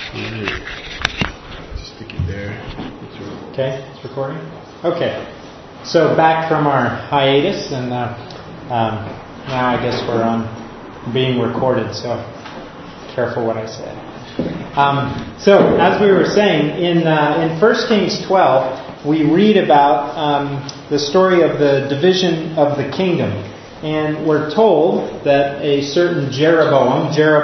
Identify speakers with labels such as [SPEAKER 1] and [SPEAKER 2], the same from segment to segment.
[SPEAKER 1] Stick it there.
[SPEAKER 2] Okay, it's recording? Okay. So back from our hiatus, and now I guess we're on being recorded, so careful what I say. So as we were saying, in 1 Kings 12, we read about the story of the division of the kingdom. And we're told that a certain Jeroboam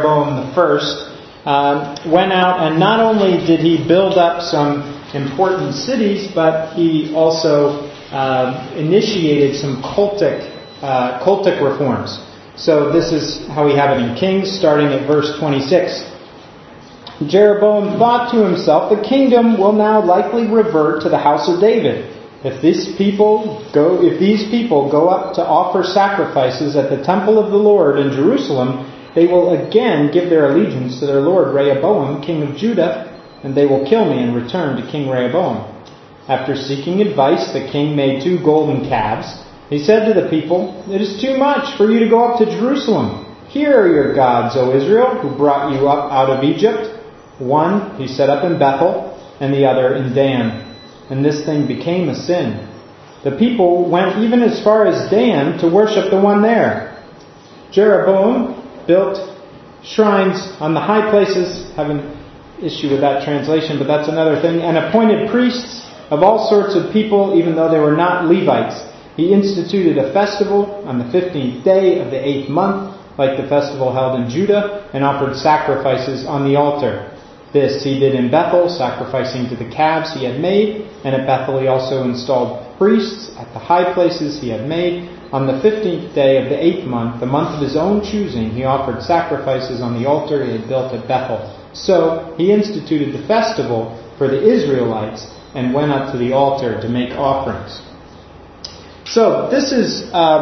[SPEAKER 2] I, went out, and not only did he build up some important cities, but he also initiated some cultic reforms. So this is how we have it in Kings, starting at verse 26. Jeroboam thought to himself, the kingdom will now likely revert to the house of David. If these people go up to offer sacrifices at the temple of the Lord in Jerusalem, they will again give their allegiance to their lord Rehoboam, king of Judah, and they will kill me and return to King Rehoboam. After seeking advice, the king made 2 golden calves. He said to the people, it is too much for you to go up to Jerusalem. Here are your gods, O Israel, who brought you up out of Egypt. One he set up in Bethel, and the other in Dan. And this thing became a sin. The people went even as far as Dan to worship the one there. Jeroboam built shrines on the high places, have an issue with that translation, but that's another thing, and appointed priests of all sorts of people, even though they were not Levites. He instituted a festival on the 15th day of the 8th month, like the festival held in Judah, and offered sacrifices on the altar. This he did in Bethel, sacrificing to the calves he had made, and at Bethel he also installed priests at the high places he had made. On the 15th day of the 8th month, the month of his own choosing, he offered sacrifices on the altar he had built at Bethel. So he instituted the festival for the Israelites and went up to the altar to make offerings. So this is,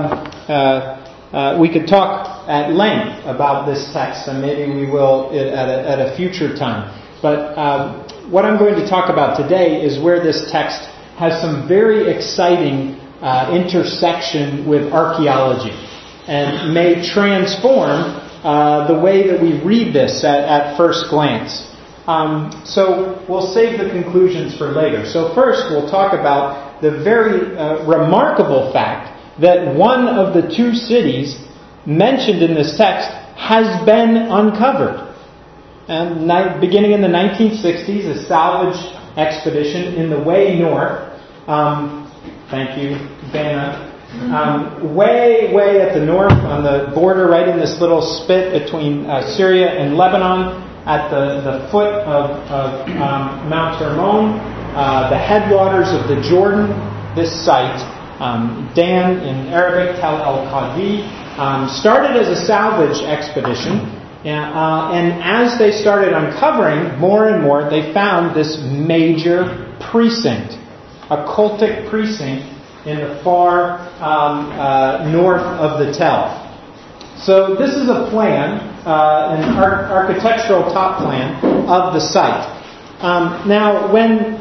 [SPEAKER 2] we could talk at length about this text, and maybe we will at a future time. But what I'm going to talk about today is where this text has some very exciting intersection with archaeology and may transform the way that we read this at first glance. So we'll save the conclusions for later. So first we'll talk about the very remarkable fact that one of the 2 cities mentioned in this text has been uncovered. And beginning in the 1960s, a salvage expedition in the way north. Thank you, Vanna. Way at the north, on the border, right in this little spit between Syria and Lebanon, at the foot of Mount Hermon, the headwaters of the Jordan. This site, Dan in Arabic, Tel El-Qadi, started as a salvage expedition. And as they started uncovering more and more, they found this major precinct, a cultic precinct in the far north of the Tel. So this is a plan, an architectural top plan of the site. Now, when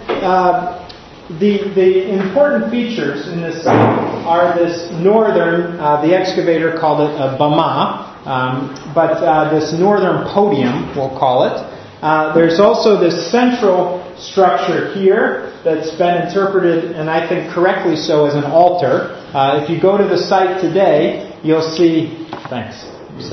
[SPEAKER 2] the important features in this site are this northern, the excavator called it a bama, but this northern podium, we'll call it. There's also this central structure here that's been interpreted, and I think correctly so, as an altar. If you go to the site today, you'll see... Thanks.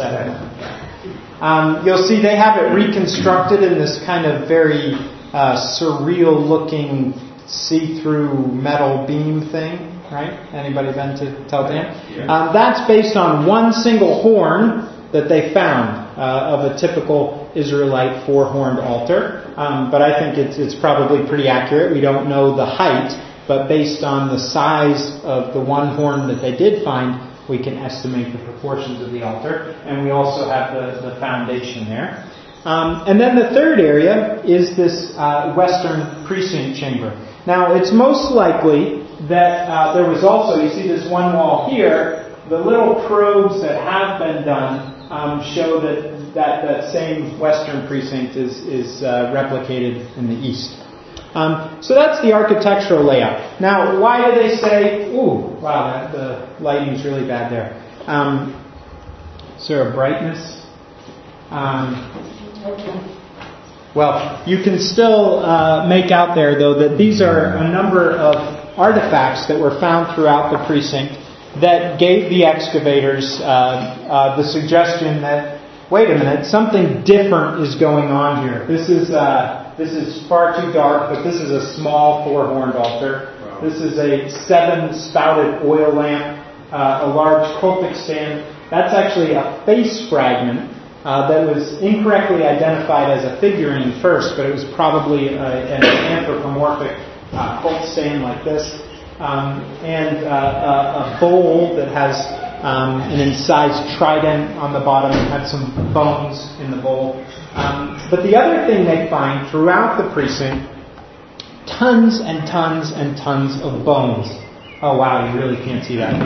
[SPEAKER 2] You'll see they have it reconstructed in this kind of very surreal-looking see-through metal beam thing. Right? Anybody been to Tel Dan? Yeah. That's based on one single horn that they found of a typical Israelite 4-horned altar. But I think it's probably pretty accurate. We don't know the height, but based on the size of the one horn that they did find, we can estimate the proportions of the altar. And we also have the foundation there. And then the third area is this western precinct chamber. Now, it's most likely that there was also, you see this one wall here, the little probes that have been done show that same western precinct is replicated in the east. So that's the architectural layout. Now, why do they say, ooh, wow, the lighting's really bad there. Is there a brightness? Well, you can still make out there, though, that these are a number of artifacts that were found throughout the precinct that gave the excavators the suggestion that, wait a minute, something different is going on here. This is far too dark, but this is a small 4-horned altar. Wow. This is a 7-spouted oil lamp, a large cultic stand. That's actually a face fragment that was incorrectly identified as a figurine first, but it was probably an anthropomorphic cult stand like this. And a bowl that has an incised trident on the bottom and had some bones in the bowl. But the other thing they find throughout the precinct, tons and tons and tons of bones. Oh wow, you really can't see that.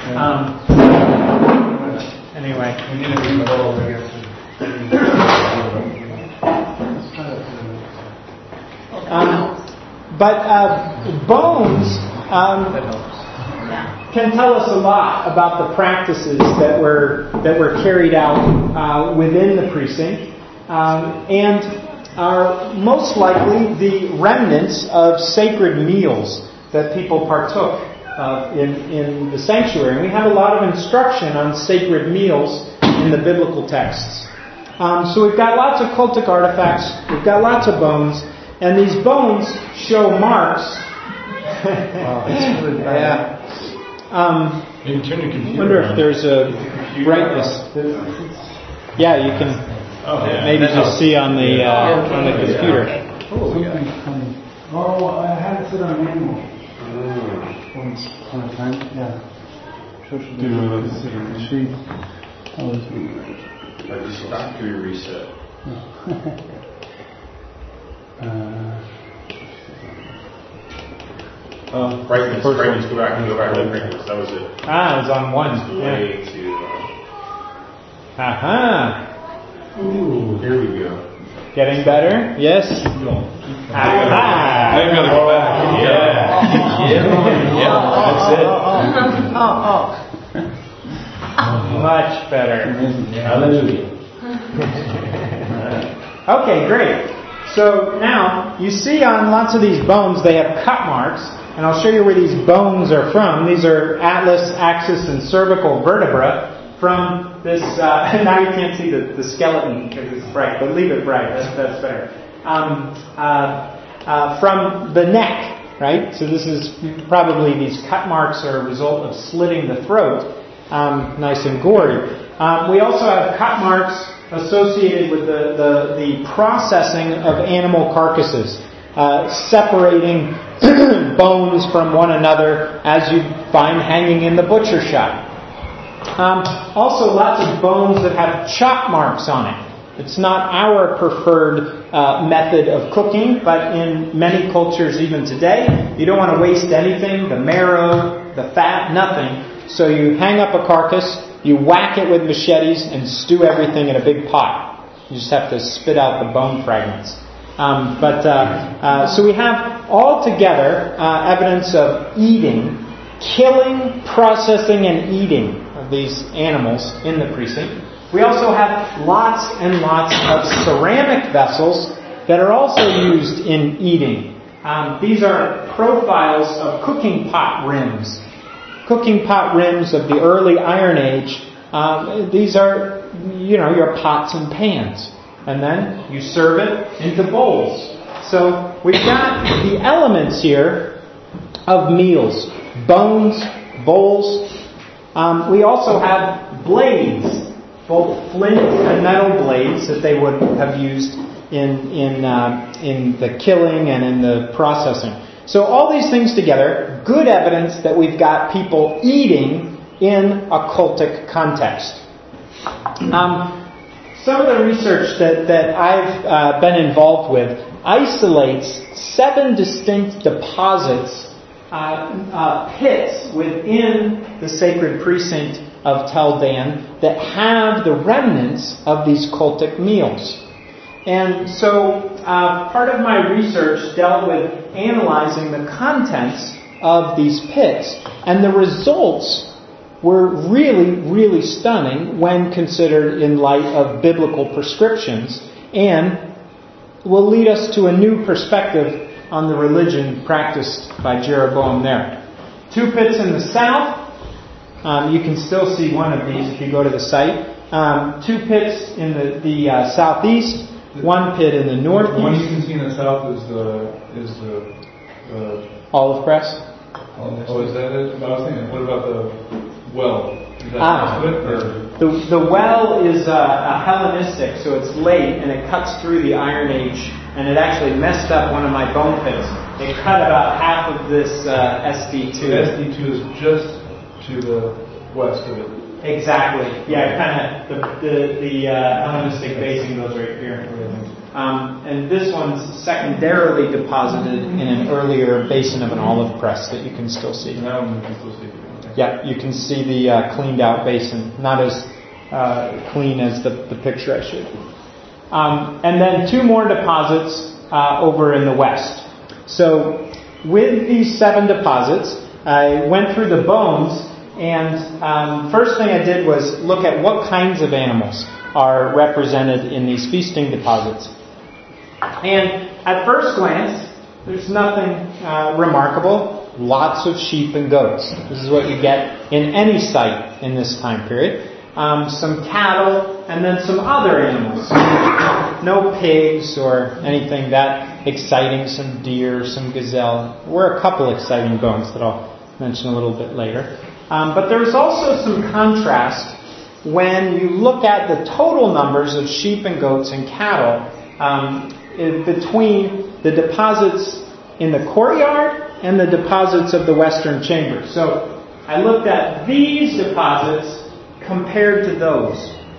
[SPEAKER 2] Anyway. But bones can tell us a lot about the practices that were carried out within the precinct, and are most likely the remnants of sacred meals that people partook in the sanctuary. And we have a lot of instruction on sacred meals in the biblical texts. So we've got lots of cultic artifacts, we've got lots of bones, and these bones show marks. Wow, that's really bad. I wonder if there's a brightness. Yeah, you can maybe just see on the computer.
[SPEAKER 3] Oh, I had it sit on manual. Once upon a time, yeah.
[SPEAKER 1] Just factory reset. Brightness, go back to brightness. That was it.
[SPEAKER 2] It was on 1.
[SPEAKER 1] Way to.
[SPEAKER 2] Aha!
[SPEAKER 1] Ooh, here we go.
[SPEAKER 2] Getting better? Yes. Aha!
[SPEAKER 1] I've got to go back. Yeah. That's it.
[SPEAKER 2] Much better.
[SPEAKER 1] Hallelujah.
[SPEAKER 2] Okay, great. So now, you see on lots of these bones, they have cut marks. And I'll show you where these bones are from. These are atlas, axis, and cervical vertebra from this. Now you can't see the skeleton because it's bright, but leave it bright. That's better. From the neck, right? So this is probably these cut marks are a result of slitting the throat, nice and gory. We also have cut marks associated with the processing of animal carcasses. Separating bones from one another as you find hanging in the butcher shop. Also lots of bones that have chop marks on it. It's not our preferred method of cooking, but in many cultures even today, you don't want to waste anything, the marrow, the fat, nothing. So you hang up a carcass, you whack it with machetes, and stew everything in a big pot. You just have to spit out the bone fragments. So we have altogether evidence of eating, killing, processing, and eating of these animals in the precinct. We also have lots and lots of ceramic vessels that are also used in eating. These are profiles of cooking pot rims. Cooking pot rims of the early Iron Age. These are, your pots and pans. And then you serve it into bowls. So we've got the elements here of meals. Bones, bowls. We also have blades, both flint and metal blades that they would have used in the killing and in the processing. So all these things together, good evidence that we've got people eating in a cultic context. Some of the research that I've been involved with isolates 7 distinct deposits, pits within the sacred precinct of Tel Dan that have the remnants of these cultic meals. And so part of my research dealt with analyzing the contents of these pits, and the results were really, really stunning when considered in light of biblical prescriptions and will lead us to a new perspective on the religion practiced by Jeroboam there. 2 pits in the south. You can still see one of these if you go to the site. 2 pits in the southeast. 1 pit in the northeast.
[SPEAKER 4] The one you can see in the south is the
[SPEAKER 2] olive press.
[SPEAKER 4] Oh, is that it? I was thinking, what about the well? Is that
[SPEAKER 2] the well is a Hellenistic, so it's late and it cuts through the Iron Age, and it actually messed up one of my bone pits. It cut about half of this SD2.
[SPEAKER 4] The SD2 is just to the west of it.
[SPEAKER 2] Exactly. Yeah, kind of the Hellenistic basing goes right here. And this one's secondarily deposited in an earlier basin of an olive press that you can still see.
[SPEAKER 4] That one you can still see.
[SPEAKER 2] Yeah, you can see the cleaned out basin, not as clean as the picture I showed you. And then 2 more deposits over in the west. So with these 7 deposits, I went through the bones, and first thing I did was look at what kinds of animals are represented in these feasting deposits. And at first glance, there's nothing remarkable. Lots of sheep and goats. This is what you get in any site in this time period. Some cattle, and then some other animals. No pigs or anything that exciting. Some deer, some gazelle. There were a couple exciting bones that I'll mention a little bit later. But there's also some contrast when you look at the total numbers of sheep and goats and cattle between the deposits in the courtyard and the deposits of the western chamber. So I looked at these deposits compared to those.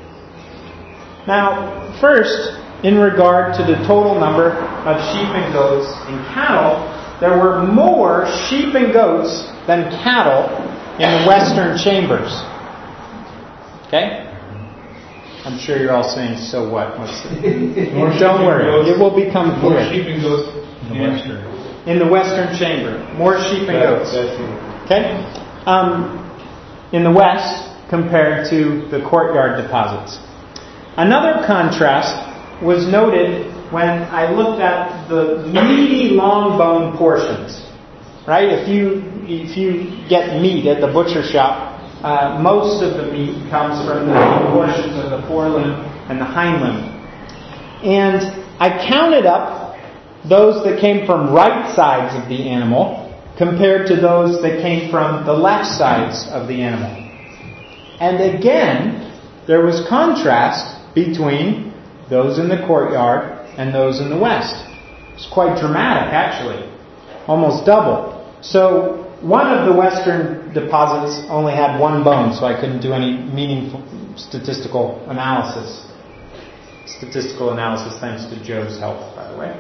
[SPEAKER 2] Now, first, in regard to the total number of sheep and goats and cattle, there were more sheep and goats than cattle in the western chambers. Okay? I'm sure you're all saying, so what? Don't worry, it will become clear.
[SPEAKER 4] More sheep and goats in the western.
[SPEAKER 2] In the western chamber, more sheep and goats. Okay? In the west compared to the courtyard deposits. Another contrast was noted when I looked at the meaty long bone portions. Right? If you get meat at the butcher shop, most of the meat comes from the portions of the forelimb and the hind limb. And I counted up those that came from right sides of the animal compared to those that came from the left sides of the animal. And again, there was contrast between those in the courtyard and those in the west. It's quite dramatic, actually. Almost double. So one of the western deposits only had 1 bone, so I couldn't do any meaningful statistical analysis. Statistical analysis thanks to Joe's help, by the way.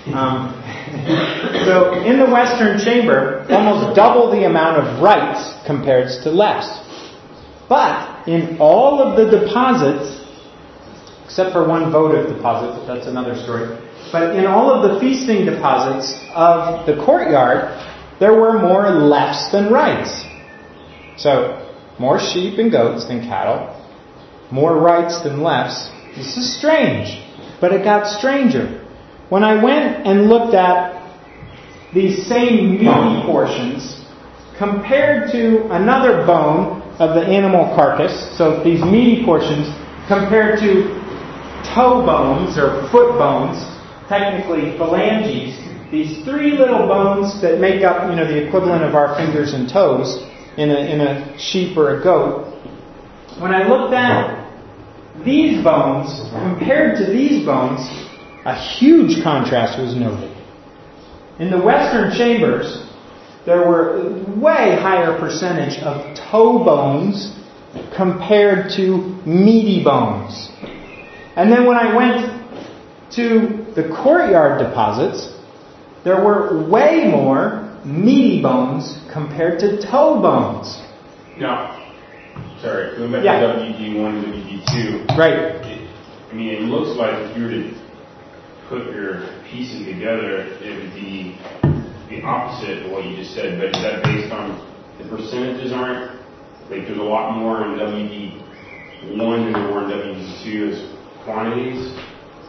[SPEAKER 2] So in the western chamber, almost double the amount of rights compared to lefts. But in all of the deposits, except for 1 votive deposit, but that's another story. But in all of the feasting deposits of the courtyard, there were more lefts than rights. So, more sheep and goats than cattle, more rights than lefts. This is strange, but it got stranger. When I went and looked at these same meaty portions compared to another bone of the animal carcass, so these meaty portions compared to toe bones or foot bones, technically phalanges, these 3 little bones that make up, the equivalent of our fingers and toes in a sheep or a goat. When I looked at these bones compared to these bones, a huge contrast was noted. In the western chambers, there were way higher percentage of toe bones compared to meaty bones. And then when I went to the courtyard deposits, there were way more meaty bones compared to toe bones.
[SPEAKER 1] Now, sorry, going back to WD1 and WD2.
[SPEAKER 2] Right.
[SPEAKER 1] It looks like if you were to put your pieces together, it would be the opposite of what you just said. But is that based on the percentages aren't? Like there's a lot more in WD1 than there were in WD2 as quantities? You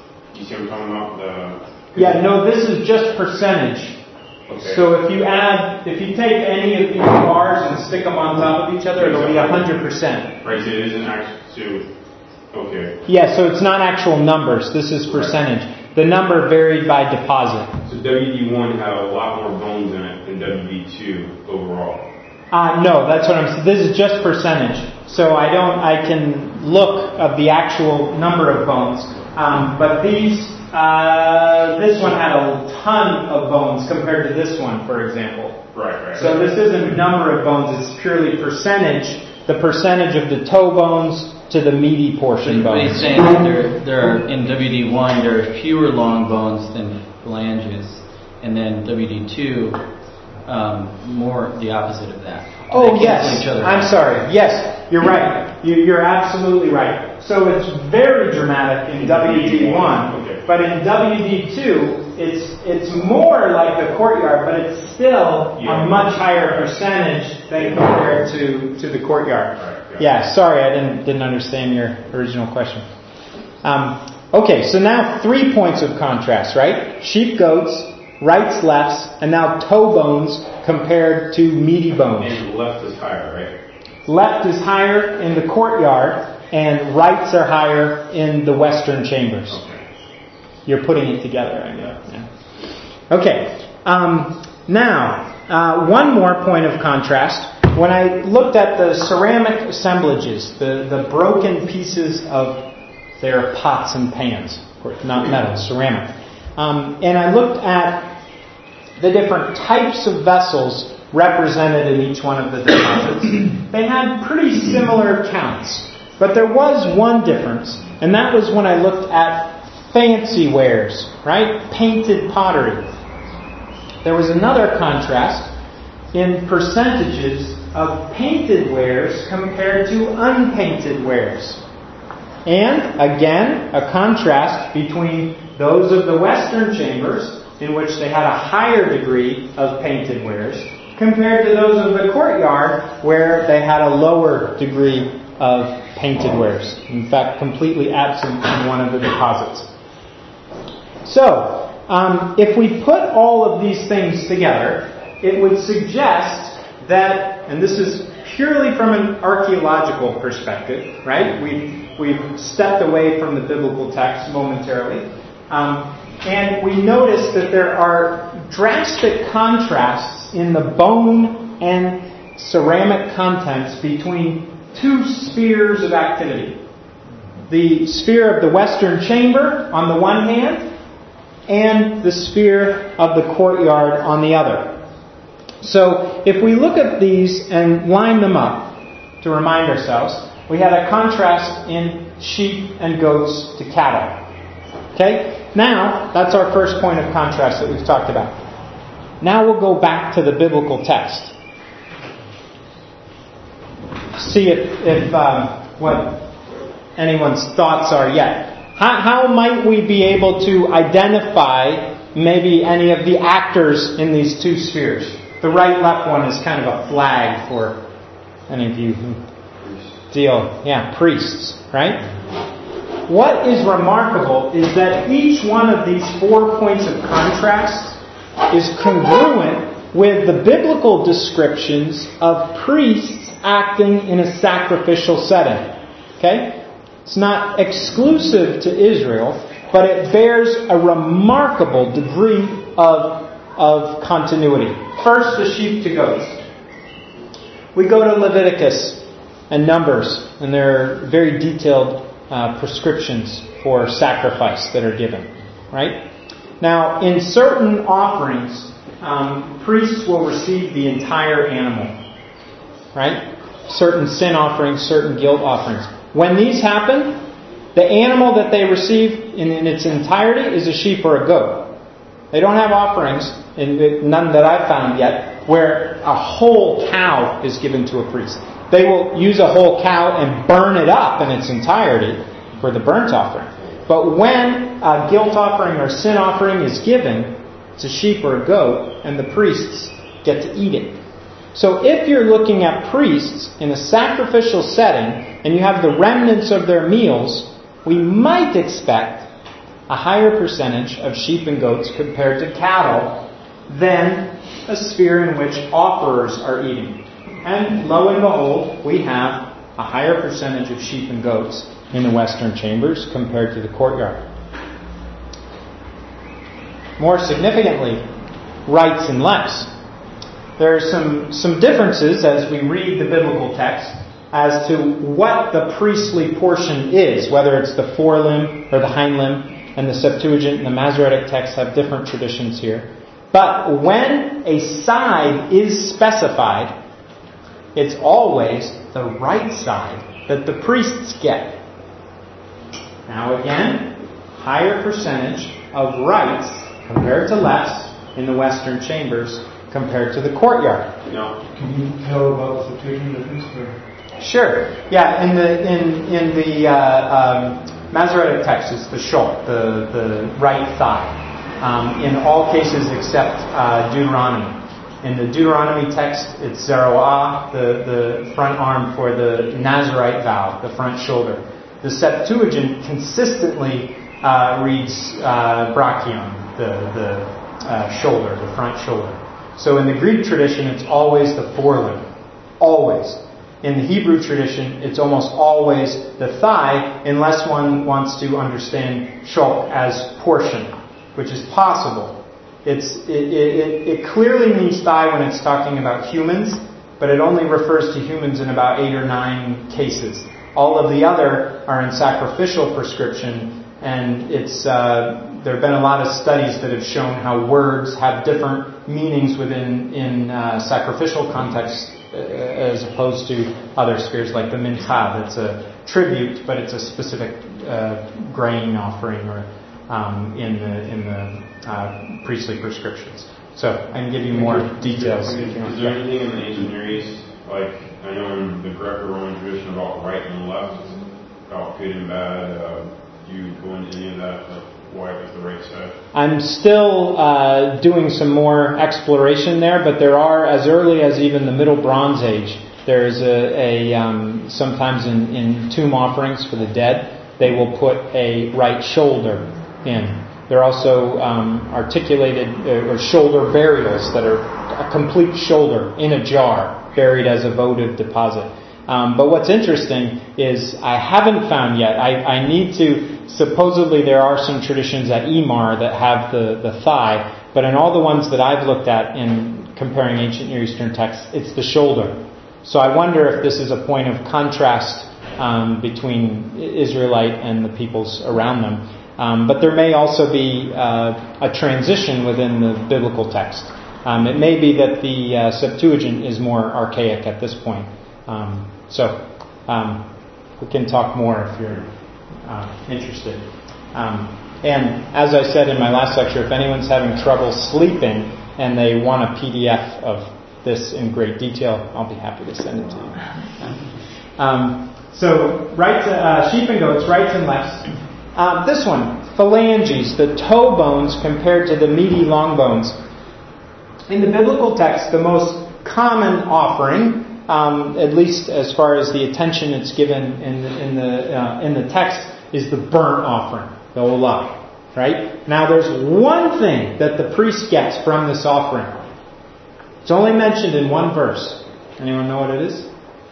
[SPEAKER 1] see what I'm talking about?
[SPEAKER 2] Yeah, no, this is just percentage.
[SPEAKER 1] Okay.
[SPEAKER 2] So if you take any of these bars and stick them on top of each other, it'll be 100%.
[SPEAKER 1] Right, so it isn't actually, okay.
[SPEAKER 2] Yeah, so it's not actual numbers. This is percentage. The number varied by deposit.
[SPEAKER 1] So WD1 had a lot more bones in it than WD2 overall.
[SPEAKER 2] No, that's what I'm saying. This is just percentage. So I can look of the actual number of bones. But this one had a ton of bones compared to this one, for example.
[SPEAKER 1] Right.
[SPEAKER 2] So this isn't number of bones, it's purely percentage, the percentage of the toe bones to the meaty portion
[SPEAKER 5] But
[SPEAKER 2] bones.
[SPEAKER 5] he's saying that there are, in WD1, there are fewer long bones than phalanges, and then WD2, more the opposite of that.
[SPEAKER 2] Oh,
[SPEAKER 5] They
[SPEAKER 2] yes.
[SPEAKER 5] cancel each other
[SPEAKER 2] I'm
[SPEAKER 5] out.
[SPEAKER 2] sorry. Yes, you're right. You're absolutely right. So it's very dramatic in WD1, but in WD2, it's more like the courtyard, but it's still a much higher percentage than compared to the courtyard. Yeah, sorry, I didn't understand your original question. Okay, so now 3 points of contrast, right? Sheep, goats, rights, lefts, and now toe bones compared to meaty bones.
[SPEAKER 1] And left is higher, right?
[SPEAKER 2] Left is higher in the courtyard, and rights are higher in the western chambers.
[SPEAKER 1] Okay.
[SPEAKER 2] You're putting it together, I know. Yeah. Okay. Now, one more point of contrast. When I looked at the ceramic assemblages, the broken pieces of their pots and pans, of course, not metal, ceramic, and I looked at the different types of vessels represented in each one of the deposits, they had pretty similar counts. But there was one difference, and that was when I looked at fancy wares, right? Painted pottery. There was another contrast in percentages of painted wares compared to unpainted wares. And, again, a contrast between those of the western chambers, in which they had a higher degree of painted wares, compared to those of the courtyard, where they had a lower degree of painted wares. In fact, completely absent in one of the deposits. So, if we put all of these things together, it would suggest that, and this is purely from an archaeological perspective, right? We've stepped away from the biblical text momentarily. And we notice that there are drastic contrasts in the bone and ceramic contents between two spheres of activity. The sphere of the western chamber on the one hand, and the sphere of the courtyard on the other. So if we look at these and line them up to remind ourselves, we had a contrast in sheep and goats to cattle. Okay? Now, that's our first point of contrast that we've talked about. Now we'll go back to the biblical text. See if what anyone's thoughts are yet. How might we be able to identify maybe any of the actors in these two spheres? The right-left one is kind of a flag for any of you who deal. Yeah, priests, right? What is remarkable is that each one of these 4 points of contrast is congruent with the biblical descriptions of priests acting in a sacrificial setting. Okay? It's not exclusive to Israel, but it bears a remarkable degree of continuity. First, the sheep to goats. We go to Leviticus and Numbers, and there are very detailed prescriptions for sacrifice that are given. Right? Now, in certain offerings, priests will receive the entire animal. Right? Certain sin offerings, certain guilt offerings. When these happen, the animal that they receive in its entirety is a sheep or a goat. They don't have offerings, none that I've found yet, where a whole cow is given to a priest. They will use a whole cow and burn it up in its entirety for the burnt offering. But when a guilt offering or sin offering is given, it's a sheep or a goat, and the priests get to eat it. So if you're looking at priests in a sacrificial setting, and you have the remnants of their meals, we might expect a higher percentage of sheep and goats compared to cattle than a sphere in which offerers are eating. And lo and behold, we have a higher percentage of sheep and goats in the western chambers compared to the courtyard. More significantly, rights and lefts. There are some differences as we read the biblical text as to what the priestly portion is, whether it's the forelimb or the hind limb, and the Septuagint and the Masoretic texts have different traditions here. But when a side is specified, it's always the right side that the priests get. Now again, higher percentage of rights compared to lefts in the western chambers compared to the courtyard.
[SPEAKER 1] No.
[SPEAKER 4] Can you tell about the Septuagint difference?
[SPEAKER 2] Sure. Yeah, in the Masoretic text, it's the shul, the right thigh. In all cases except Deuteronomy. In the Deuteronomy text, it's zeroah, the front arm for the Nazirite vow, the front shoulder. The Septuagint consistently reads brachion, the shoulder, the front shoulder. So in the Greek tradition, it's always the forelimb. Always. In the Hebrew tradition, it's almost always the thigh, unless one wants to understand shulk as portion, which is possible. It clearly means thigh when it's talking about humans, but it only refers to humans in about 8 or 9 cases. All of the other are in sacrificial prescription, and there have been a lot of studies that have shown how words have different meanings in sacrificial contexts as opposed to other spheres like the mincha. It's a tribute, but it's a specific grain offering or in the priestly prescriptions. So I can give you more details.
[SPEAKER 1] Is there anything in the ancient Near East, like I know in the Greco-Roman tradition about right and left, about good and bad? Do you go into any of that? Like why is the right side? I'm
[SPEAKER 2] still doing some more exploration there, but there are, as early as even the Middle Bronze Age, there is sometimes in tomb offerings for the dead, they will put a right shoulder in. There are also articulated or shoulder burials that are a complete shoulder in a jar, buried as a votive deposit. But what's interesting is I haven't found yet. I need to. Supposedly there are some traditions at Emar that have the thigh, but in all the ones that I've looked at in comparing ancient Near Eastern texts, it's the shoulder. So I wonder if this is a point of contrast between Israelite and the peoples around them. But there may also be a transition within the biblical text. It may be that the Septuagint is more archaic at this point. So we can talk more if you're interested. And as I said in my last lecture, if anyone's having trouble sleeping and they want a PDF of this in great detail, I'll be happy to send it to you. So rights, sheep and goats, rights and lefts. This one, phalanges, the toe bones compared to the meaty long bones. In the biblical text, the most common offering, at least as far as the attention it's given in the text, is the burnt offering, the olah. Right? Now there's one thing that the priest gets from this offering. It's only mentioned in one verse. Anyone know what it is?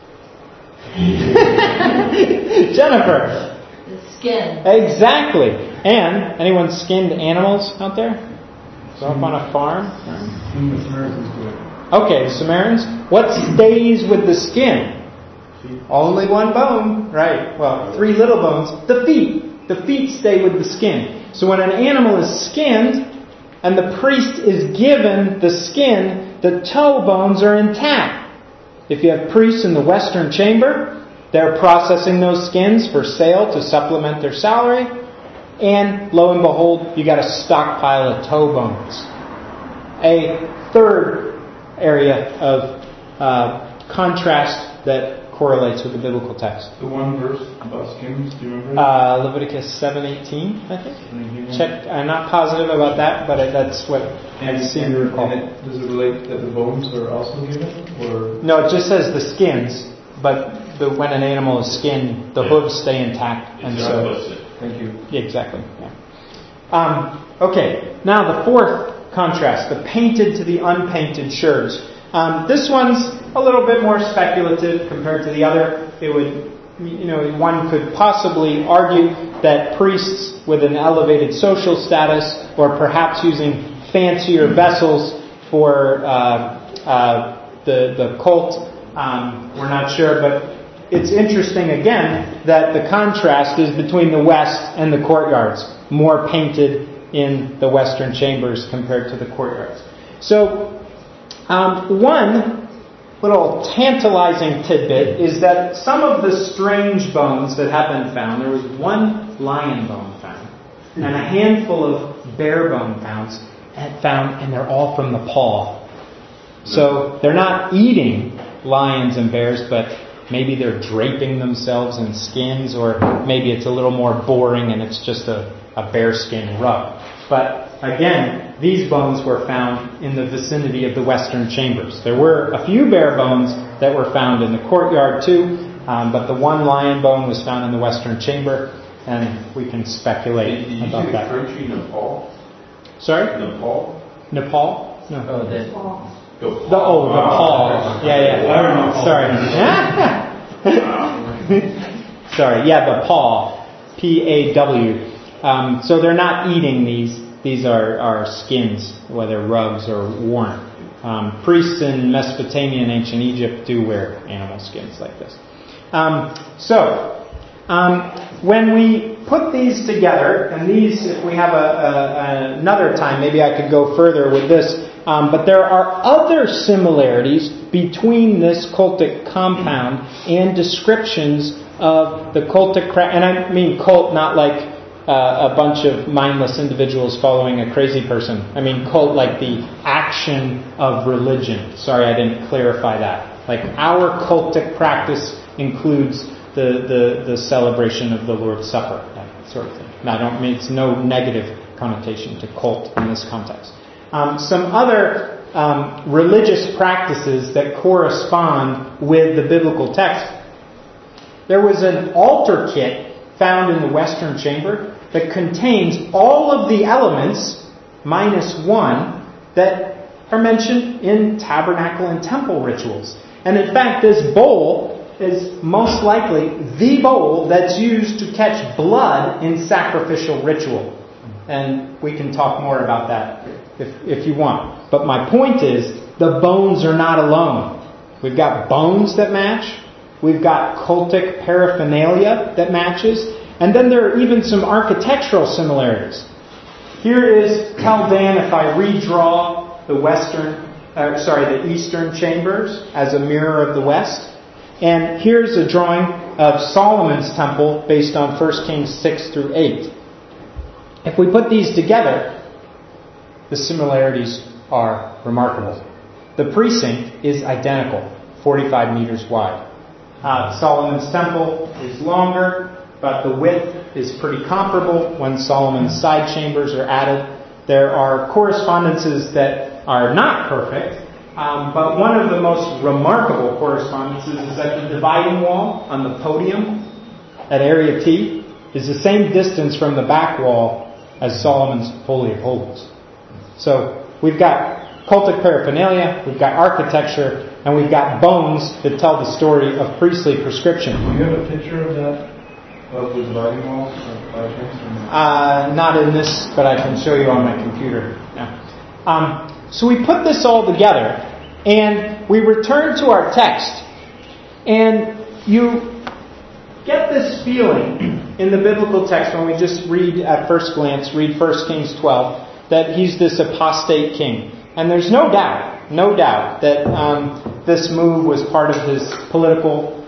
[SPEAKER 2] Jennifer.
[SPEAKER 6] The skin.
[SPEAKER 2] Exactly. And anyone skinned animals out there? Go up on a farm?
[SPEAKER 4] The Samaritans do it.
[SPEAKER 2] Okay, the Samaritans. What stays with the skin? Only one bone. Right. Well, 3 little bones. The feet. The feet stay with the skin. So when an animal is skinned and the priest is given the skin, the toe bones are intact. If you have priests in the western chamber, they're processing those skins for sale to supplement their salary. And lo and behold, you got a stockpile of toe bones. A third area of contrast that correlates with the biblical text.
[SPEAKER 4] The one verse about skins, do you remember?
[SPEAKER 2] Leviticus 7:18, I think. Check. I'm not positive about that, but that's what I seem to recall.
[SPEAKER 4] Does it relate that the bones are also given, or
[SPEAKER 2] no? It just says the skins, but when an animal is skinned, the hooves stay intact, and so.
[SPEAKER 4] Thank you.
[SPEAKER 2] Exactly. Yeah. Okay, now the fourth contrast, the painted to the unpainted sherds. This one's a little bit more speculative compared to the other. It would, one could possibly argue that priests with an elevated social status, or perhaps using fancier vessels for the cult, we're not sure, but it's interesting again that the contrast is between the west and the courtyards, more painted in the western chambers compared to the courtyards. So, one little tantalizing tidbit is that some of the strange bones that have been found, there was one lion bone found, and a handful of bear bone found, and they're all from the paw. So they're not eating lions and bears, but maybe they're draping themselves in skins, or maybe it's a little more boring and it's just a bearskin rug. But again, these bones were found in the vicinity of the western chambers. There were a few bear bones that were found in the courtyard too, but the one lion bone was found in the western chamber, and we can speculate about that.
[SPEAKER 1] Did you say the country Nepal?
[SPEAKER 2] Sorry?
[SPEAKER 1] Nepal?
[SPEAKER 2] Nepal? No.
[SPEAKER 5] Nepal.
[SPEAKER 2] Nepal. Yeah. Sorry. Sorry. Yeah, the paw. P-A-W. So they're not eating these. These are skins, whether rugs or worn. Priests in Mesopotamia and ancient Egypt do wear animal skins like this. When we put these together, and these, if we have another time, maybe I could go further with this, but there are other similarities between this cultic compound and descriptions of the cultic and I mean cult, not like a bunch of mindless individuals following a crazy person. I mean cult like the action of religion. Sorry, I didn't clarify that. Like our cultic practice includes the celebration of the Lord's Supper, that sort of thing. Now, I don't mean it's no negative connotation to cult in this context. Some other religious practices that correspond with the biblical text. There was an altar kit found in the western chamber that contains all of the elements, minus one, that are mentioned in tabernacle and temple rituals. And in fact, this bowl is most likely the bowl that's used to catch blood in sacrificial ritual. And we can talk more about that if you want. But my point is, the bones are not alone. We've got bones that match. We've got cultic paraphernalia that matches. And then there are even some architectural similarities. Here is Tel Dan if I redraw the eastern chambers as a mirror of the west. And here's a drawing of Solomon's temple based on 1 Kings 6 through 8. If we put these together, the similarities are remarkable. The precinct is identical, 45 meters wide. Solomon's temple is longer, but the width is pretty comparable when Solomon's side chambers are added. There are correspondences that are not perfect, but one of the most remarkable correspondences is that the dividing wall on the podium at Area T is the same distance from the back wall as Solomon's Holy of Holies. So we've got cultic paraphernalia, we've got architecture, and we've got bones that tell the story of priestly prescription.
[SPEAKER 4] Do you have a picture of that, of the dividing wall?
[SPEAKER 2] Not in this, but I can show you on my computer. Yeah. So we put this all together, and we return to our text, and you get this feeling in the biblical text when we just read at first glance, read 1 Kings 12, that he's this apostate king. And there's no doubt that this move was part of his political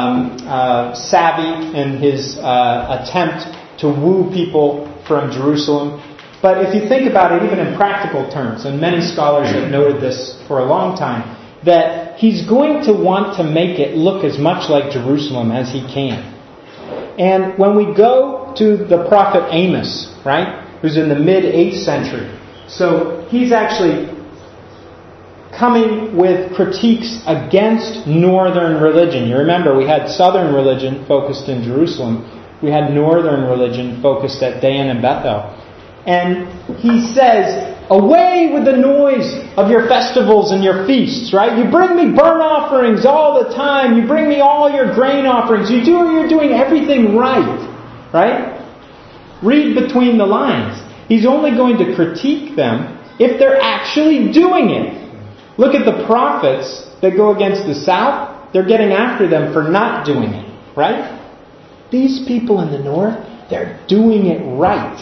[SPEAKER 2] savvy and his attempt to woo people from Jerusalem. But if you think about it, even in practical terms, and many scholars have noted this for a long time, that he's going to want to make it look as much like Jerusalem as he can. And when we go to the prophet Amos, right, who's in the mid-8th century, so he's actually coming with critiques against northern religion. You remember, we had southern religion focused in Jerusalem. We had northern religion focused at Dan and Bethel. And he says, away with the noise of your festivals and your feasts, right? You bring me burnt offerings all the time. You bring me all your grain offerings. You're doing everything right? Read between the lines. He's only going to critique them if they're actually doing it. Look at the prophets that go against the south. They're getting after them for not doing it, right? These people in the north, they're doing it right.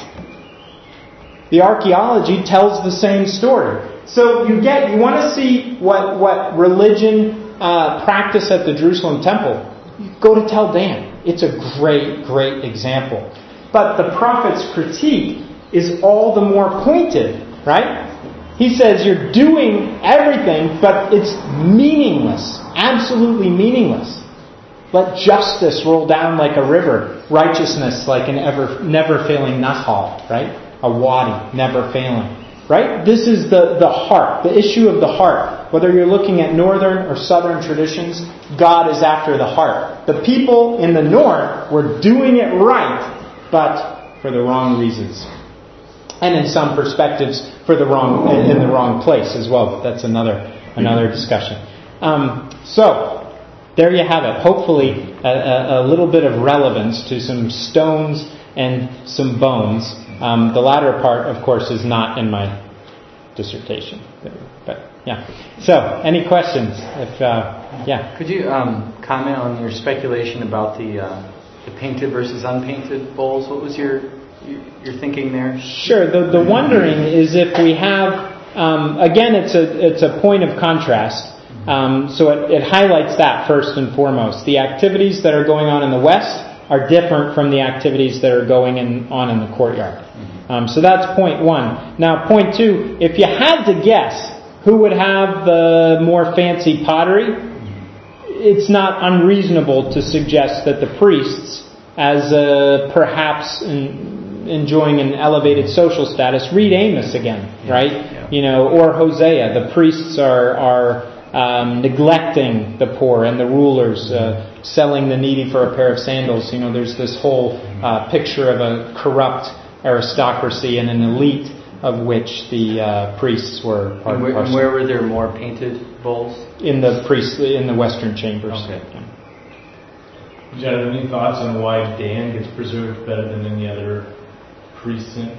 [SPEAKER 2] The archaeology tells the same story. So you want to see what religion practice at the Jerusalem temple. Go to Tel Dan. It's a great example. But the prophet's critique is all the more pointed, right? He says you're doing everything, but it's meaningless. Absolutely meaningless. Let justice roll down like a river. Righteousness like an never-failing nahal, right? A wadi, never failing. Right? This is the heart, the issue of the heart. Whether you're looking at northern or southern traditions, God is after the heart. The people in the north were doing it right, but for the wrong reasons. And in some perspectives, in the wrong place as well. But that's another discussion. So, there you have it. Hopefully, a little bit of relevance to some stones and some bones. The latter part, of course, is not in my dissertation. But yeah. So, any questions?
[SPEAKER 5] Could you comment on your speculation about the painted versus unpainted bowls? What was your thinking there?
[SPEAKER 2] Sure. The wondering is if we have again, it's a point of contrast. So it highlights that first and foremost. The activities that are going on in the west are different from the activities that are going on in the courtyard. So that's point one. Now, point two, if you had to guess who would have the more fancy pottery, it's not unreasonable to suggest that the priests, as perhaps enjoying an elevated social status, read Amos again, right? Yeah. Or Hosea. The priests are neglecting the poor and the rulers, selling the needy for a pair of sandals. There's this whole picture of a corrupt aristocracy and an elite of which the priests were part of.
[SPEAKER 5] And where were there more painted bowls?
[SPEAKER 2] In the western chambers.
[SPEAKER 5] Okay.
[SPEAKER 2] Yeah.
[SPEAKER 6] John, any thoughts on why Dan gets preserved better than any other precinct?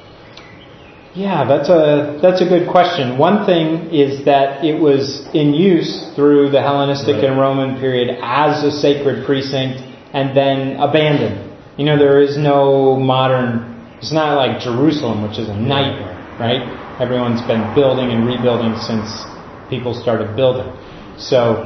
[SPEAKER 2] Yeah, that's a good question. One thing is that it was in use through the Hellenistic and Roman period as a sacred precinct and then abandoned. There is no modern. It's not like Jerusalem, which is a nightmare, right? Everyone's been building and rebuilding since people started building. So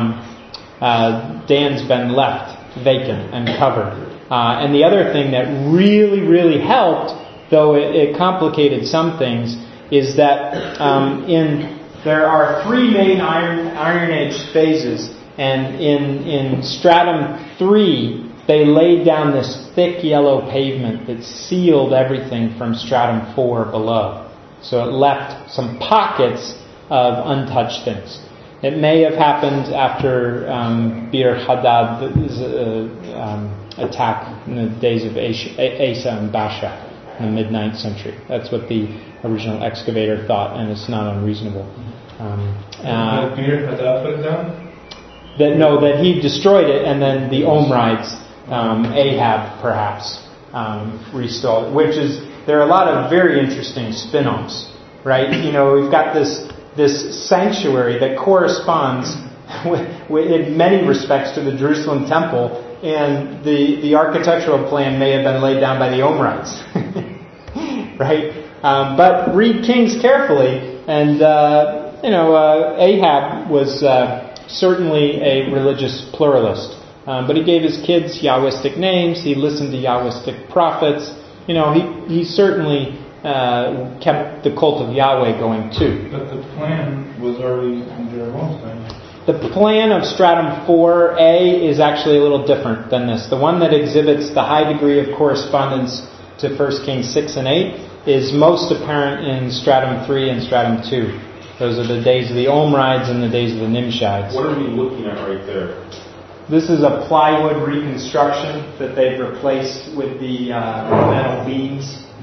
[SPEAKER 2] Dan's been left vacant and covered. And the other thing that really helped, though it complicated some things, is that there are three main Iron Age phases, and in stratum 3 they laid down this thick yellow pavement that sealed everything from stratum 4 below. So it left some pockets of untouched things. It may have happened after Bir Hadad's attack in the days of Asa and Baasha in the mid-9th century. That's what the original excavator thought, and it's not unreasonable.
[SPEAKER 6] Did Bir Hadad put it down?
[SPEAKER 2] That he destroyed it, and then the Omrides, Ahab perhaps, restored it. Which is, there are a lot of very interesting spin-offs, right? We've got this sanctuary that corresponds in many respects to the Jerusalem temple, and the architectural plan may have been laid down by the Omrides, right? But read Kings carefully, and Ahab was certainly a religious pluralist, but he gave his kids Yahwistic names. He listened to Yahwistic prophets. He certainly kept the cult of Yahweh going too.
[SPEAKER 6] But the plan was already in Jeroboam's time.
[SPEAKER 2] The plan of stratum 4a is actually a little different than this. The one that exhibits the high degree of correspondence to 1 Kings 6 and 8 is most apparent in stratum 3 and stratum 2. Those are the days of the Omrides and the days of the Nimshides.
[SPEAKER 1] What are we looking at right there?
[SPEAKER 2] This is a plywood reconstruction that they've replaced with the metal beams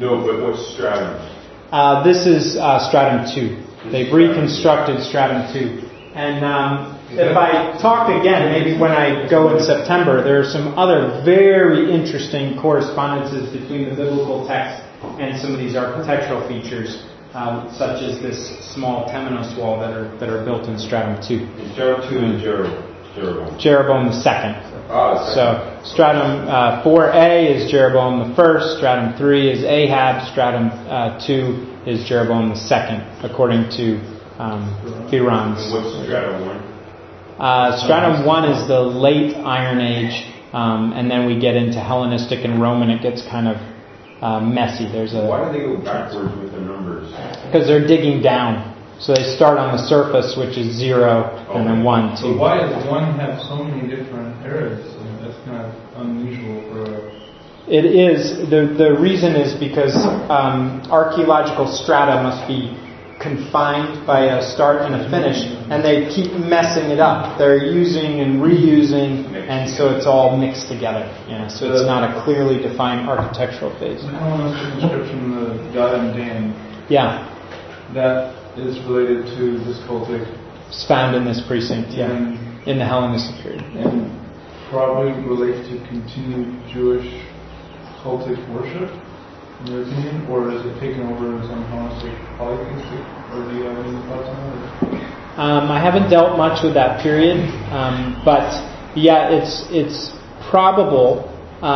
[SPEAKER 1] No, but what's stratum?
[SPEAKER 2] This is stratum 2. They've reconstructed stratum 2. And if I talk again, maybe when I go in September, there are some other very interesting correspondences between the biblical text and some of these architectural features, such as this small temenos wall that are built in stratum 2.
[SPEAKER 1] And stratum 2 is Jeroboam.
[SPEAKER 2] Jeroboam the second.
[SPEAKER 1] Oh,
[SPEAKER 2] So stratum 4A is Jeroboam the first, stratum 3 is Ahab, stratum 2 is Jeroboam the second, according to Quirons.
[SPEAKER 1] And what's stratum 1?
[SPEAKER 2] Stratum 1 is the late Iron Age, and then we get into Hellenistic and Roman. It gets kind of messy.
[SPEAKER 1] Why do they go backwards with the numbers?
[SPEAKER 2] Because they're digging down. So they start on the surface, which is 0, and then 1, 2.
[SPEAKER 4] So why does one have so many different eras? I mean, that's kind of unusual for
[SPEAKER 2] It is. The reason is because archaeological strata must be confined by a start and a finish, and they keep messing it up. They're using and reusing, and so it's all mixed together. Yeah, so it's not a clearly defined architectural phase.
[SPEAKER 4] The Hellenistic inscription, the God and Dan,
[SPEAKER 2] Yeah,
[SPEAKER 4] that is related to this cultic.
[SPEAKER 2] it's found in this precinct, yeah,
[SPEAKER 4] And,
[SPEAKER 2] in the Hellenistic period.
[SPEAKER 4] and probably relates to continued Jewish cultic worship, in your opinion? Or is it taken over some Hellenistic polytheistic? Or do you have any thoughts on that?
[SPEAKER 2] I haven't dealt much with that period, but yeah, it's probable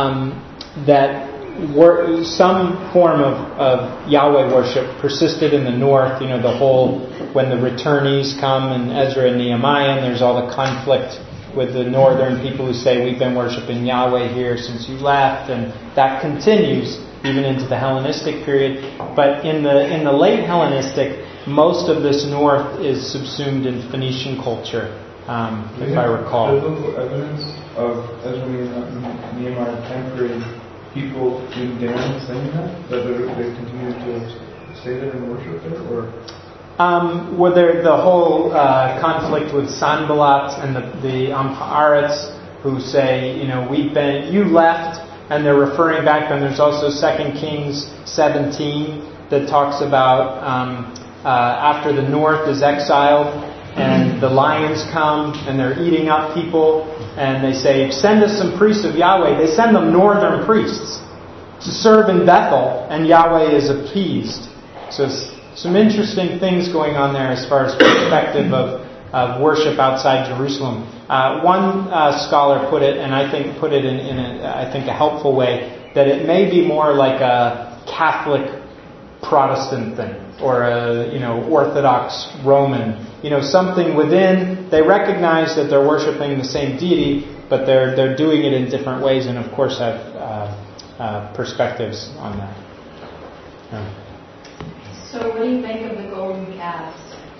[SPEAKER 2] that some form of Yahweh worship persisted in the north. You know, the whole, when the returnees come and Ezra and Nehemiah, and there's all the conflict with the northern people who say, we've been worshiping Yahweh here since you left, and that continues even into the Hellenistic period. But in the late Hellenistic, most of this north is subsumed in Phoenician culture, if I recall.
[SPEAKER 4] Biblical evidence of Ezra and Nehemiah time period people in Dan saying that they continue to stay there and worship there, or?
[SPEAKER 2] Were there the whole conflict with Sanballat and the Amphaarites who say, you know, you left, and they're referring back. Then there's also 2 Kings 17 that talks about after the north is exiled and the lions come and they're eating up people, and they say, send us some priests of Yahweh. They send them northern priests to serve in Bethel, and Yahweh is appeased. So some interesting things going on there as far as perspective of worship outside Jerusalem. One scholar put it, and I think put it in a helpful way, that it may be more like a Catholic Protestant thing, or a Orthodox Roman. Something within. They recognize that they're worshiping the same deity, but they're doing it in different ways, and of course have perspectives on that. Yeah.
[SPEAKER 7] So what do you think of the golden calves?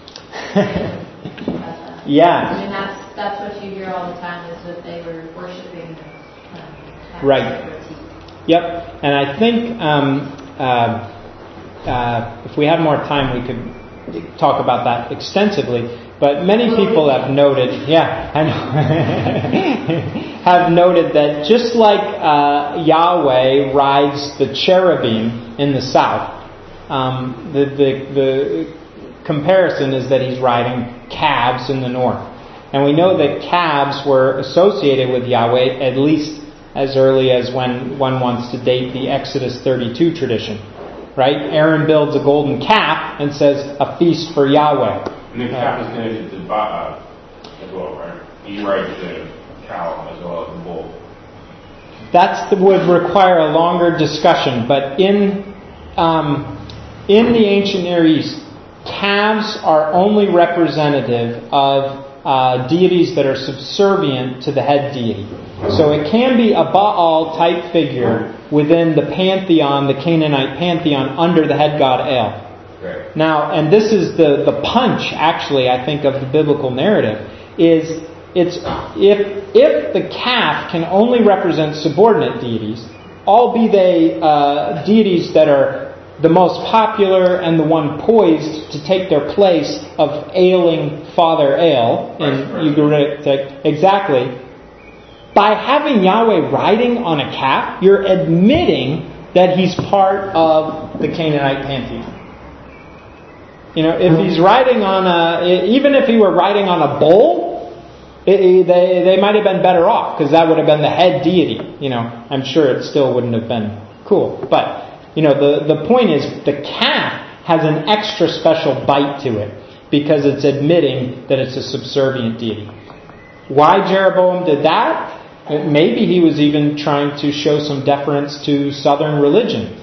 [SPEAKER 2] Yeah.
[SPEAKER 7] I mean, that's what you hear all the time, is that they were worshiping calves.
[SPEAKER 2] Right. Yep. And I think if we had more time, we could talk about that extensively. But many people have noted, have noted that just like Yahweh rides the cherubim in the south, the comparison is that he's riding calves in the north. And we know that calves were associated with Yahweh at least as early as when one wants to date the Exodus 32 tradition. Right? Aaron builds a golden calf and says, a feast for Yahweh.
[SPEAKER 1] And the calf is connected to Baal as well, right? He rides the cow as well as the bull.
[SPEAKER 2] That would require a longer discussion, but in the ancient Near East, calves are only representative of deities that are subservient to the head deity. So it can be a Baal type figure within the pantheon, the Canaanite pantheon, under the head god El.
[SPEAKER 1] Right.
[SPEAKER 2] Now, and this is the punch, actually, I think, of the biblical narrative, is if the calf can only represent subordinate deities, all be they deities that are the most popular and the one poised to take their place of ailing Father El in Ugaritic. Exactly. By having Yahweh riding on a calf, you're admitting that he's part of the Canaanite pantheon. If he's riding on even if he were riding on a bull, they might have been better off, because that would have been the head deity. I'm sure it still wouldn't have been cool. But, the point is, the calf has an extra special bite to it, because it's admitting that it's a subservient deity. Why Jeroboam did that? Maybe he was even trying to show some deference to southern religion.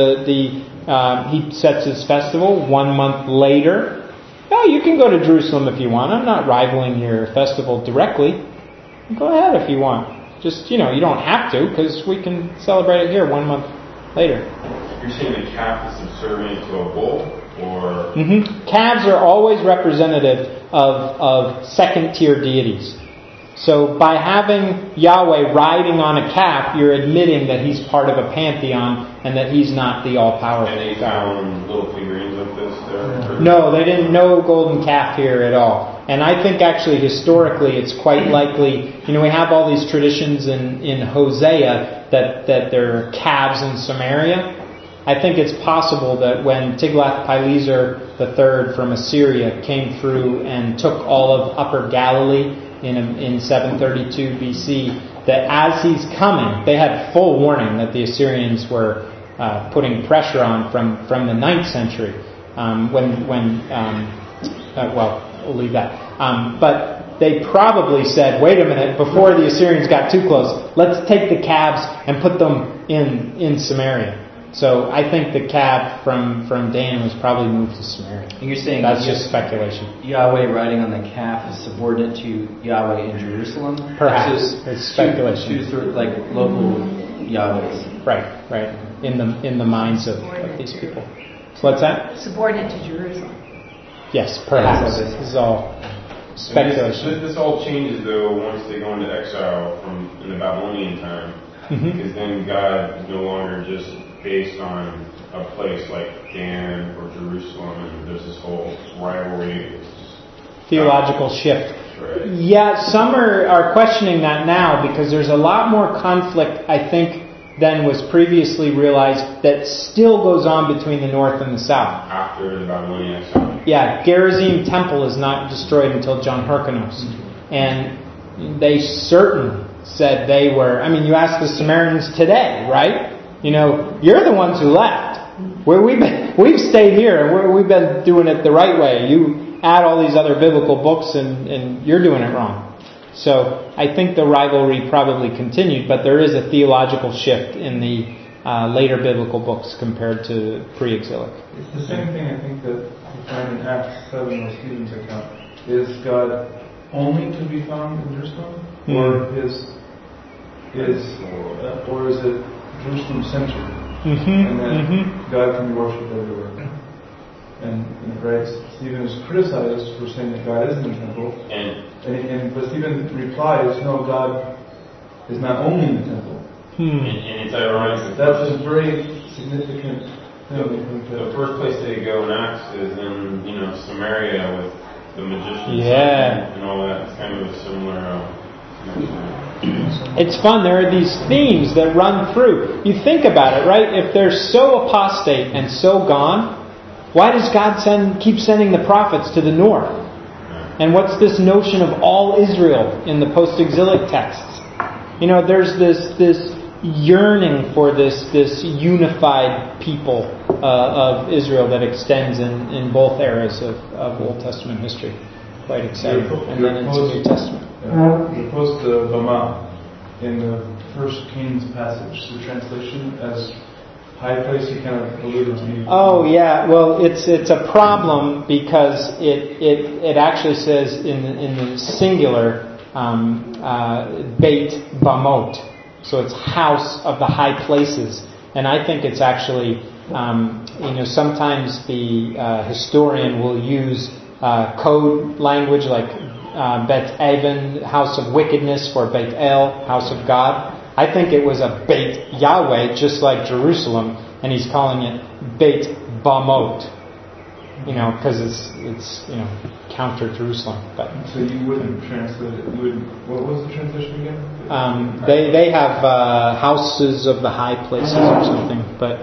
[SPEAKER 2] He sets his festival 1 month later. Oh, you can go to Jerusalem if you want. I'm not rivaling your festival directly. Go ahead if you want. Just, you don't have to, because we can celebrate it here 1 month later.
[SPEAKER 1] You're saying the calf is subservient to a bull? Or
[SPEAKER 2] Calves are always representative of second-tier deities. So by having Yahweh riding on a calf, you're admitting that he's part of a pantheon and that he's not the all-powerful
[SPEAKER 1] And they
[SPEAKER 2] God.
[SPEAKER 1] found little figurines of this there?
[SPEAKER 2] No, they didn't know golden calf here at all. And I think actually historically it's quite likely, we have all these traditions in Hosea that there are calves in Samaria. I think it's possible that when Tiglath-Pileser III from Assyria came through and took all of Upper Galilee in 732 BC, that as he's coming, they had full warning that the Assyrians were putting pressure on from the 9th century. We'll leave that. But they probably said, wait a minute, before the Assyrians got too close, let's take the calves and put them in Samaria. So I think the calf from Dan was probably moved to Samaria.
[SPEAKER 5] And you're saying
[SPEAKER 2] that's just speculation.
[SPEAKER 5] Yahweh riding on the calf is subordinate to Yahweh in Jerusalem?
[SPEAKER 2] Perhaps. It's speculation.
[SPEAKER 5] Two sort of like local Yahwehs.
[SPEAKER 2] Right. In the minds of these people. So what's that?
[SPEAKER 7] Subordinate to Jerusalem.
[SPEAKER 2] Yes, perhaps. This is all speculation.
[SPEAKER 1] This all changes though once they go into exile in the Babylonian time, because then God is no longer just based on a place like Dan or Jerusalem, and there's this whole rivalry.
[SPEAKER 2] Theological shift.
[SPEAKER 1] Right.
[SPEAKER 2] Yeah, some are questioning that now, because there's a lot more conflict, I think, than was previously realized, that still goes on between the north and the south.
[SPEAKER 1] After the Babylonian exile.
[SPEAKER 2] Yeah, Gerizim Temple is not destroyed until John Hyrcanus. And they certainly said they were, you ask the Samaritans today, right? You're the ones who left. We've stayed here, and we've been doing it the right way. You add all these other biblical books, and you're doing it wrong. So I think the rivalry probably continued, but there is a theological shift in the later biblical books compared to pre-exilic.
[SPEAKER 4] It's the same thing, I think, that we find in Acts 7 or Stephen's account. Is God only to be found in Jerusalem, or or is it Jerusalem-centered, and then God can be worshipped everywhere? And right, Stephen is criticized for saying that God is in the temple, but Stephen replies, no, God is not only in the temple.
[SPEAKER 1] And it's ironic.
[SPEAKER 4] That's a very significant thing.
[SPEAKER 1] The first place they go in Acts is in Samaria with the magicians and all that. It's kind of a similar.
[SPEAKER 2] It's fun. There are these themes that run through. You think about it, right? If they're so apostate and so gone, why does God keep sending the prophets to the north? And what's this notion of all Israel in the post-exilic texts? There's this yearning for this unified people of Israel that extends in both eras of Old Testament history. Quite exciting. And then into New Testament.
[SPEAKER 4] You're opposed to Bama in the First Kings passage, the translation as high place. You kind of alluded to.
[SPEAKER 2] Oh yeah, well it's a problem because it actually says in the singular Beit Bamot, so it's house of the high places, and I think it's actually sometimes the historian will use code language like Bet Aven, house of wickedness, for Beit El, house of God. I think it was a Beit Yahweh, just like Jerusalem, and he's calling it Beit Bamot. because it's counter Jerusalem. But
[SPEAKER 4] So you wouldn't translate it. What was the translation again?
[SPEAKER 2] they have houses of the high places or something. But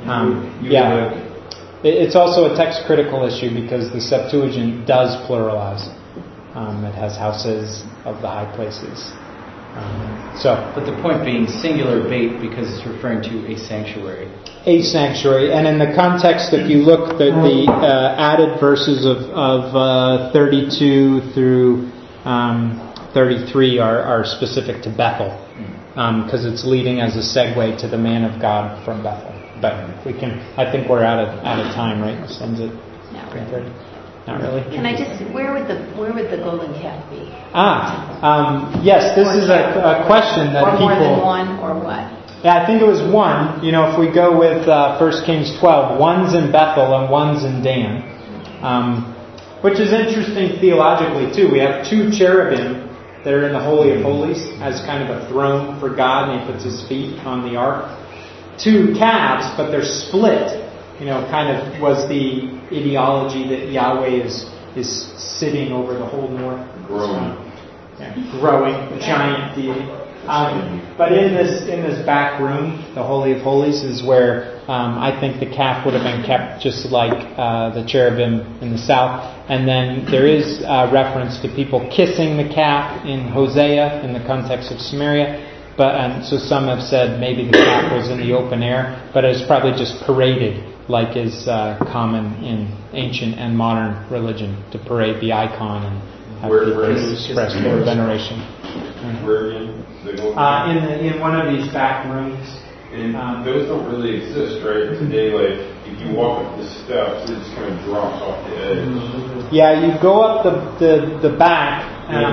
[SPEAKER 2] it's also a text critical issue because the Septuagint does pluralize. It has houses of the high places.
[SPEAKER 5] But the point being singular bait because it's referring to a sanctuary.
[SPEAKER 2] A sanctuary, and in the context, if you look, the added verses of 32 through 33 are specific to Bethel, because it's leading as a segue to the man of God from Bethel. But I think we're out of time, right? Sends it.
[SPEAKER 8] Not really.
[SPEAKER 2] Not really.
[SPEAKER 8] Can I just? Where would the golden calf be?
[SPEAKER 2] Yes. This is a question that
[SPEAKER 8] or
[SPEAKER 2] people.
[SPEAKER 8] More than one, or what?
[SPEAKER 2] Yeah, I think it was one. If we go with 1 Kings 12, one's in Bethel and one's in Dan, which is interesting theologically too. We have two cherubim that are in the Holy of Holies as kind of a throne for God, and He puts His feet on the ark. Two calves, but they're split. Kind of was the ideology that Yahweh is sitting over the whole north. Growing, giant deity. But in this back room, the Holy of Holies, is where I think the calf would have been kept just like the cherubim in the south. And then there is reference to people kissing the calf in Hosea in the context of Samaria. And so some have said maybe the calf was in the open air, but it's probably just paraded like is common in ancient and modern religion, to parade the icon and have people express their veneration.
[SPEAKER 1] Where again?
[SPEAKER 2] In one of these back rooms.
[SPEAKER 1] And those don't really exist, right? Today, like, if you walk up the steps, it just kind of drops off the edge.
[SPEAKER 2] Yeah, you go up the back.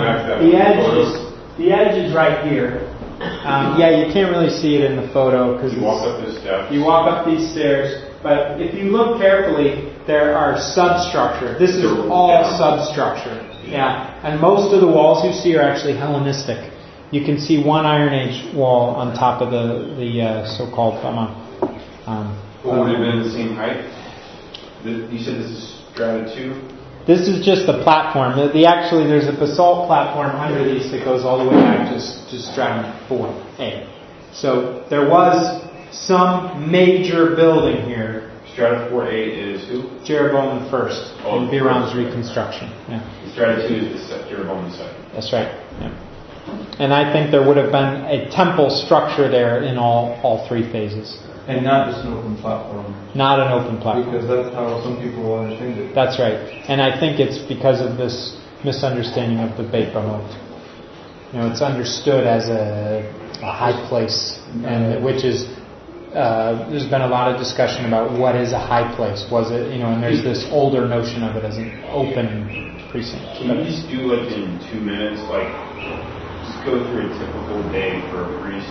[SPEAKER 2] The edge is right here. You can't really see it in the photo because
[SPEAKER 1] you walk up the steps.
[SPEAKER 2] You walk up these stairs, but if you look carefully, there are substructure. This is all substructure. Yeah, and most of the walls you see are actually Hellenistic. You can see one Iron Age wall on top of the so-called
[SPEAKER 1] would it have been the same height? You said this is strata 2?
[SPEAKER 2] This is just the platform. Actually, there's a basalt platform under these that goes all the way back to stratum 4A. So there was some major building here.
[SPEAKER 1] Strata 4A is who?
[SPEAKER 2] Jeroboam I in Biram's reconstruction. Yeah.
[SPEAKER 1] Strata 2 is Jeroboam II.
[SPEAKER 2] That's right. Yeah. And I think there would have been a temple structure there in all three phases.
[SPEAKER 4] And not just an open platform.
[SPEAKER 2] Not an open platform.
[SPEAKER 4] Because that's how some people will understand it.
[SPEAKER 2] That's right. And I think it's because of this misunderstanding of the Beit Bamot. It's understood as a high place, and which is there's been a lot of discussion about what is a high place. Was it, and there's this older notion of it as an open precinct.
[SPEAKER 1] Can you just do like in 2 minutes, like just go through a typical day for a priest?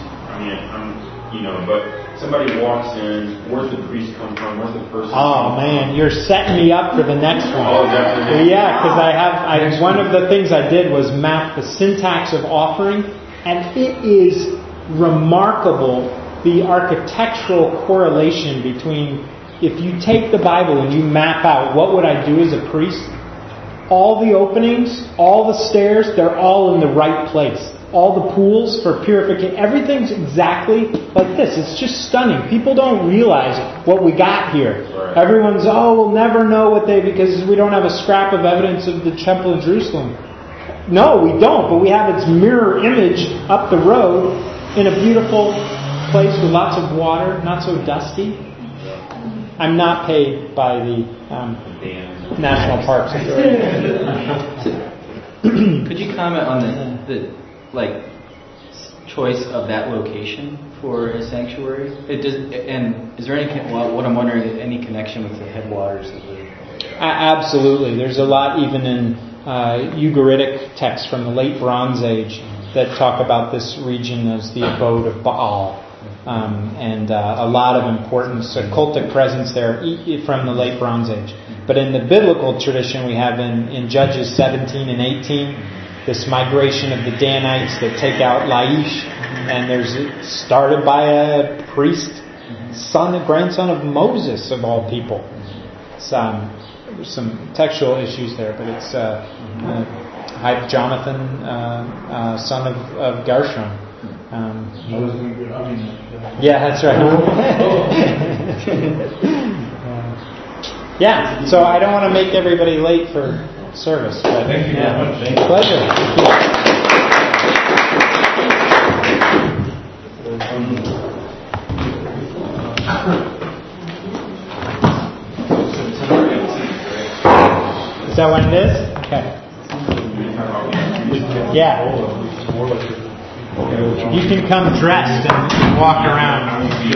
[SPEAKER 1] But somebody walks in, where's the priest come from? Where's the person?
[SPEAKER 2] Oh man, you're setting me up for the next one.
[SPEAKER 1] Oh, definitely.
[SPEAKER 2] Yeah, because one of the things I did was map the syntax of offering, and it is remarkable the architectural correlation between, if you take the Bible and you map out what would I do as a priest, all the openings, all the stairs, they're all in the right place. All the pools for purification, everything's exactly like this. It's just stunning. People don't realize what we got here.
[SPEAKER 1] Right.
[SPEAKER 2] Everyone's, we'll never know because we don't have a scrap of evidence of the Temple of Jerusalem. No, we don't, but we have its mirror image up the road in a beautiful place with lots of water, not so dusty. I'm not paid by the National Parks Authority.
[SPEAKER 5] Could you comment on the choice of that location for a sanctuary? And is there what I'm wondering is any connection with the headwaters of the?
[SPEAKER 2] Absolutely. There's a lot even in Ugaritic texts from the late Bronze Age that talk about this region as the abode of Baal. And a lot of importance, a cultic presence there from the late Bronze Age. But in the biblical tradition we have in Judges 17 and 18, this migration of the Danites that take out Laish, and it's started by a priest, grandson of Moses of all people. there's some textual issues there, but it's Jonathan, son of Gershom.
[SPEAKER 4] I was going to be hugging it.
[SPEAKER 2] Yeah, that's right. Yeah, so I don't want to make everybody late for service, but
[SPEAKER 4] Thank you very much. Thank you.
[SPEAKER 2] Pleasure. Thank you. Is that what it is? Okay. Yeah. You can come dressed and walk around.